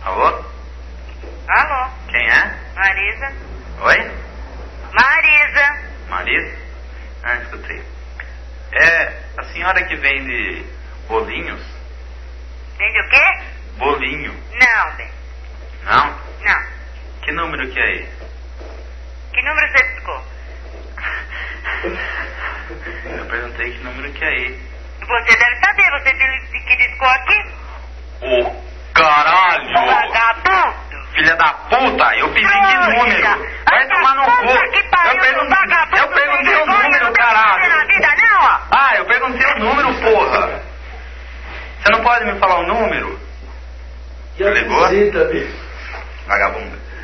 Alô? Alô? Quem é? Marisa? Oi? Marisa? Marisa? Ah, escutei. É a senhora que vende bolinhos? Vende o quê? Bolinho. Não, bem. Não? Não. Que número que é esse? Que número você piscou? Eu perguntei que número que é esse. Você deve saber, você que discou aqui? Ô, caralho! Vagabundo! Filha da puta, eu pedi que número? Vai tomar no cu! Eu perguntei o número, caralho! Na vida não, ó! Ah, eu perguntei o número, porra! Você não pode me falar o número? Que Ligou? visita, bicho.